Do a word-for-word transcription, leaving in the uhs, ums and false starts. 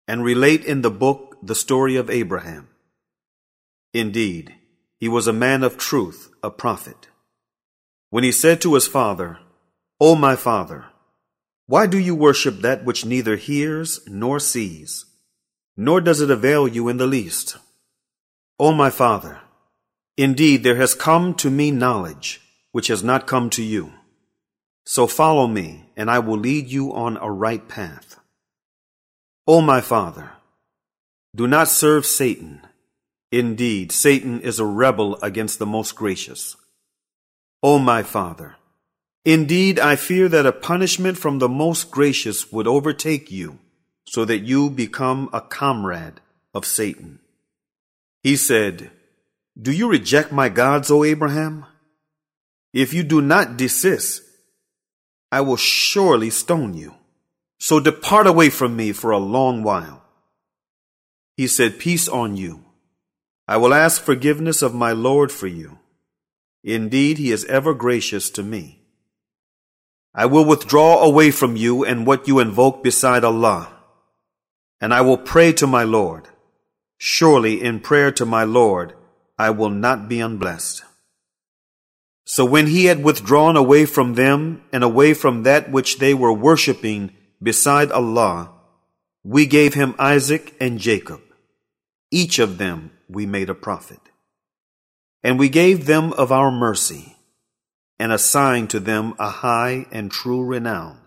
and relate in the book the story of Abraham. Indeed, he was a man of truth, a prophet. When he said to his father, O my father, why do you worship that which neither hears nor sees, nor does it avail you in the least? O my father, indeed there has come to me knowledge which has not come to you. So follow me, and I will lead you on a right path. O my father, do not serve Satan. Indeed, Satan is a rebel against the Most Gracious. O my father, indeed I fear that a punishment from the Most Gracious would overtake you, so that you become a comrade of Satan. He said, Do you reject my gods, O Abraham? If you do not desist, I will surely stone you. So depart away from me for a long while. He said, Peace on you. I will ask forgiveness of my Lord for you. Indeed, he is ever gracious to me. I will withdraw away from you and what you invoke beside Allah, and I will pray to my Lord. Surely in prayer to my Lord, I will not be unblessed. So when he had withdrawn away from them and away from that which they were worshipping beside Allah, we gave him Isaac and Jacob. Each of them we made a prophet. And we gave them of our mercy, and assigned to them a high and true renown.